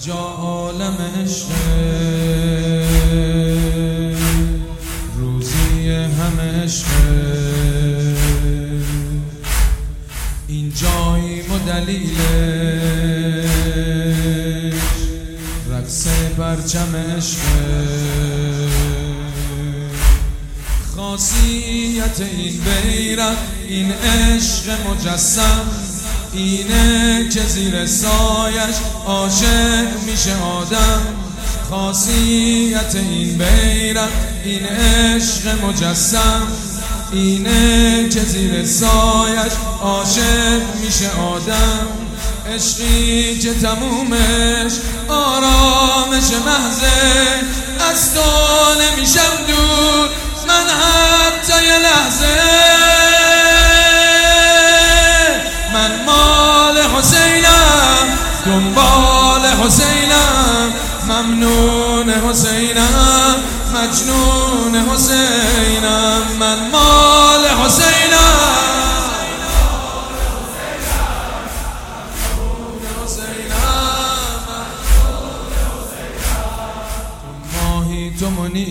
اینجا عالم عشق، روزی همه عشق، اینجاییم و دلیلش رقص پرچم عشق. خاصیت این بیرق، این عشق مجسم، اینه که زیر سایش عاشق میشه آدم. خاصیت این بیرق، این عشق مجسم، اینه که زیر سایش عاشق میشه آدم. عشقی که تمومش آرامش محضه، از تو نمیشم دور من حتی یه لحظه. من مال حسینم، دنبال حسینم، ممنون حسینم، مجنون حسینم. من مال حسینم، تو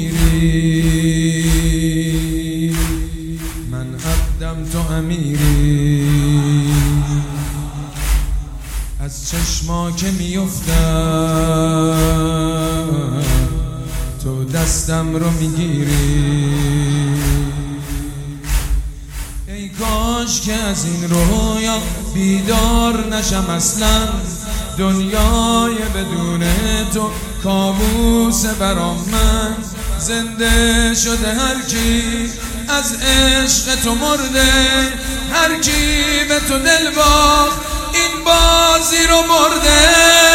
منیری، من عبدم تو امیری. از چشما که میافتم تو دستم رو میگیری. ای کاش که از این رویا بیدار نشم اصلا. دنیای بدون تو کابوس برام من. زنده شده هر کی از عشق تو مرده، هر کی به تو دل باخت این بازی رو برده.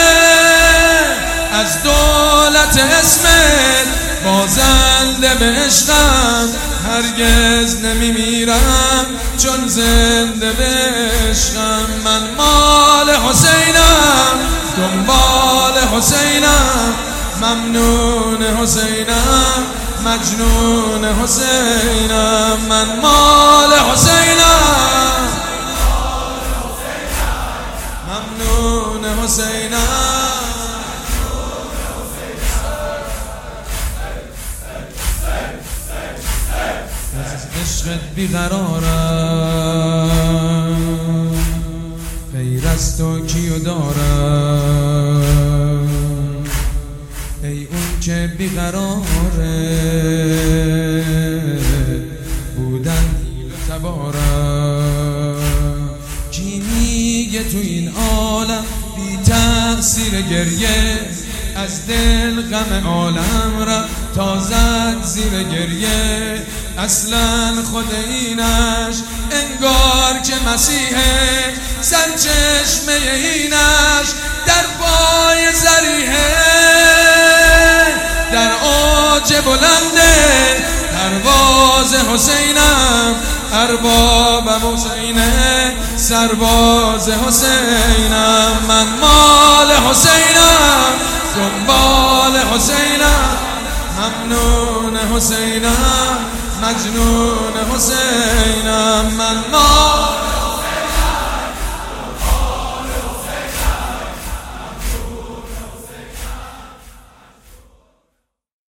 از دولت اسمت بازنده به عشقم، هرگز نمیمیرم چون زنده به عشقم. من مال حسینم، دنبال حسینم، ممنون حسینم، مجنون حسینم. من مال حسینم، ممنون حسینم. از عشقت بیقرارم، غیر از تو کیو دارم. ای اون که بیقراره بودن حیل و تبارم. کی میگه تو این عالم بی تأثیر گریه، از دل غم عالم را تازد زیر گریه. اصلا خود اینش انگار که مسیحه، سرچشمه اینش در پای ذریحه. در اوج بلنده پرواز حسینم، اربابم حسینه، سرباز حسینم. من مال حسینم، دنبال حسینم، ممنون حسینم، مجنون حسینم. من مال